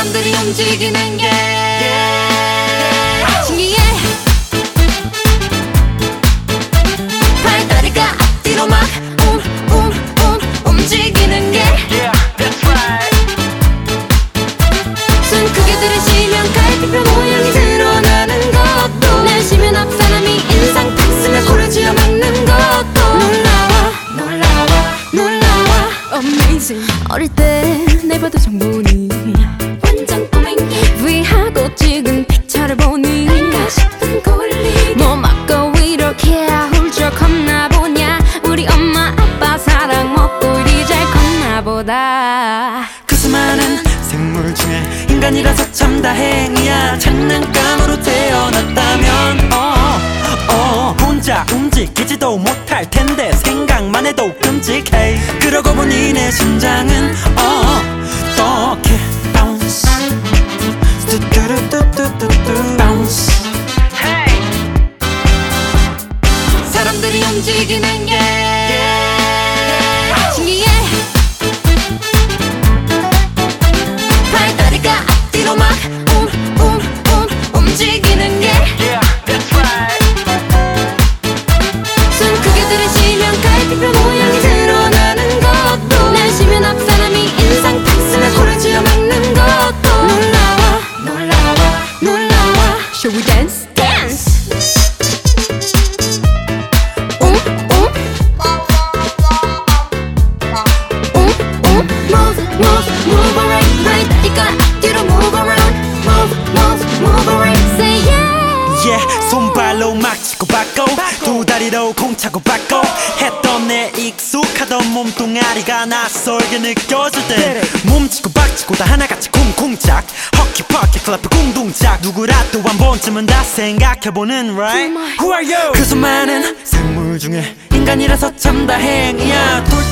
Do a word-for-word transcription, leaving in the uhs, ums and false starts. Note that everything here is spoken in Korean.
사람들이 움직이는 게 신기해. 팔다리가 앞뒤로 막 움, 움, 움 움직이는 게 숨 크게 들이쉬면 갈비뼈 모양이 드러나는 것도 내쉬면 앞 사람이 인상 탁 쓰면 코를 쥐어 막는 것도 놀라워 놀라워 놀라워 Amazing. 어릴 때 내 봐도 정보니 완전 꼬맹이 위하고 찍은 픽처를 보니 내가 싶은 권리 뭐 맞고 이렇게 훌쩍 컸나 보냐. 우리 엄마 아빠 사랑 먹고 이리 잘 컸나 보다. 그 수많은 생물 중에 인간이라서 참 다행이야. 장난감으로 태어났다면 어, 어, 혼자 움직이지도 못할 텐데 생각만 해도 끔찍해. 그러고 보니 내 심장은 어, 어떻게 bounce 뚜뚜루뚜뚜뚜뚜 bounce. 사람들이 움직이는 게 신기해. 팔다리가 앞뒤로 막 움, 움, 움 움직이는 게 숨 크게 들이쉬면 갈비뼈 모양이 드러나는 것도 내쉬면 앞 사람이 인상 탁 쓰면 코를 쥐어 막는 것도 놀라워 놀라워 놀라워. Shall we dance? Dance! Move, move, move around. 팔다리가 앞뒤로 move around. Move, move, move around. Say yeah. Yeah, 손발로 막 치고 받고 두 다리로 공 차고 받고 했던 내 익숙하던 몸뚱아리가 낯설게 느껴질 때 몸치고 박치고 다 하나같이 쿵쿵짝 허키퍼키 클럽 궁둥짝 누구라도 한 번쯤은 다 생각해보는 right. Who are you? 그 수많은 생물 중에 인간이라서 참 다행이야.